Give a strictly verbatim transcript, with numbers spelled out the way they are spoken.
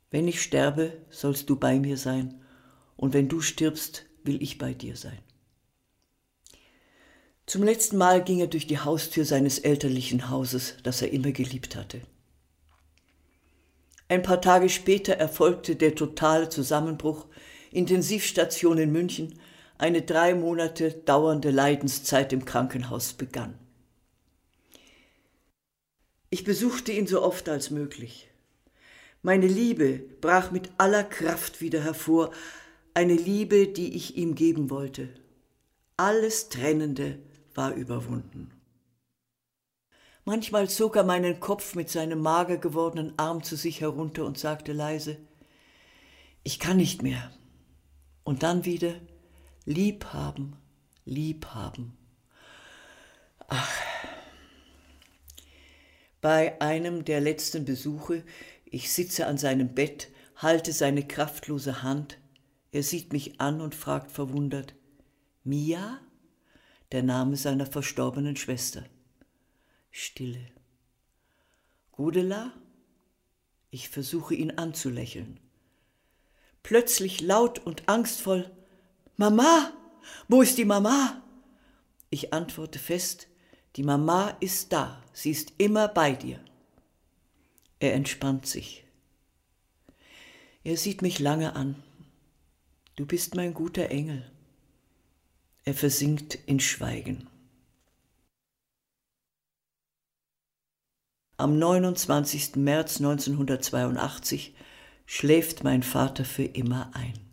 Wenn ich sterbe, sollst du bei mir sein, und wenn du stirbst, will ich bei dir sein. Zum letzten Mal ging er durch die Haustür seines elterlichen Hauses, das er immer geliebt hatte. Ein paar Tage später erfolgte der totale Zusammenbruch, Intensivstation in München, eine drei Monate dauernde Leidenszeit im Krankenhaus begann. Ich besuchte ihn so oft als möglich. Meine Liebe brach mit aller Kraft wieder hervor, eine Liebe, die ich ihm geben wollte. Alles Trennende war überwunden. Manchmal zog er meinen Kopf mit seinem mager gewordenen Arm zu sich herunter und sagte leise: Ich kann nicht mehr. Und dann wieder: Liebhaben, liebhaben. Ach. Bei einem der letzten Besuche, ich sitze an seinem Bett, halte seine kraftlose Hand. Er sieht mich an und fragt verwundert: Mia? Der Name seiner verstorbenen Schwester. Stille. Gudela? Ich versuche ihn anzulächeln. Plötzlich laut und angstvoll: Mama, wo ist die Mama? Ich antworte fest: Die Mama ist da, sie ist immer bei dir. Er entspannt sich. Er sieht mich lange an. Du bist mein guter Engel. Er versinkt in Schweigen. Am neunundzwanzigsten März neunzehnhundertzweiundachtzig schläft mein Vater für immer ein.